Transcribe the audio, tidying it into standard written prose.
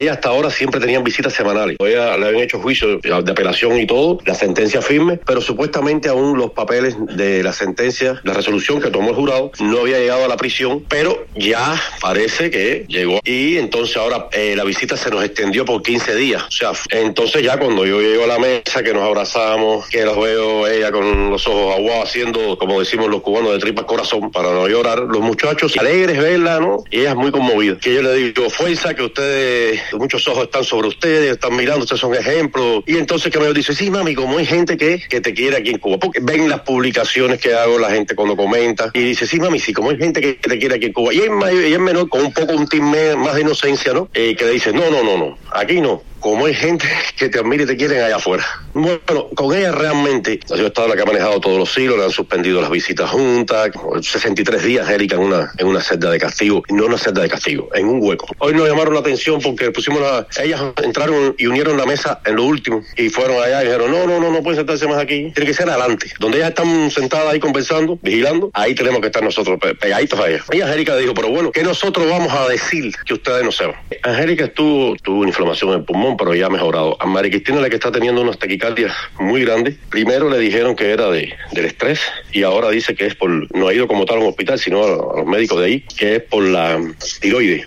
Ella hasta ahora siempre tenían visitas semanales. Ella le habían hecho juicio de apelación y todo, la sentencia firme, pero supuestamente aún los papeles de la sentencia, la resolución que tomó el jurado, no había llegado a la prisión, pero ya parece que llegó. Y entonces ahora la visita se nos extendió por 15 días. O sea, entonces ya cuando yo llego a la mesa, que nos abrazamos, que los veo ella con los ojos aguados haciendo, como decimos los cubanos, de tripas corazón para no llorar, los muchachos alegres verla, ¿no? Y ella es muy conmovida. Que yo le digo, fuerza, que ustedes, muchos ojos están sobre ustedes, están mirando, ustedes son ejemplos. Y entonces que me dice, sí, mami, como hay gente que te quiere aquí en Cuba, porque ven las publicaciones que hago, la gente cuando comenta, y dice, sí, mami, sí, como hay gente que te quiere aquí en Cuba. Y es menor, con un tinte más de inocencia, ¿no? Que le dice, no, aquí no. Como hay gente que te admira y te quieren allá afuera. Bueno, con ella realmente, yo he estado la que ha manejado todos los hilos, le han suspendido las visitas juntas, 63 días, Erika, en una celda de castigo, no una celda de castigo, en un hueco. Hoy nos llamaron la atención porque ellas entraron y unieron la mesa en lo último, y fueron allá y dijeron, no pueden sentarse más aquí, tiene que ser adelante, donde ellas están sentadas ahí conversando, vigilando, ahí tenemos que estar nosotros pegaditos a ellas. Y Angélica dijo, pero bueno, ¿qué nosotros vamos a decir que ustedes no sepan? Angélica tuvo una inflamación en el pulmón, pero ya ha mejorado. A María Cristina, la que está teniendo unas taquicardias muy grandes, primero le dijeron que era del estrés, y ahora dice que es no ha ido como tal a un hospital, sino a los médicos de ahí, que es por la tiroides.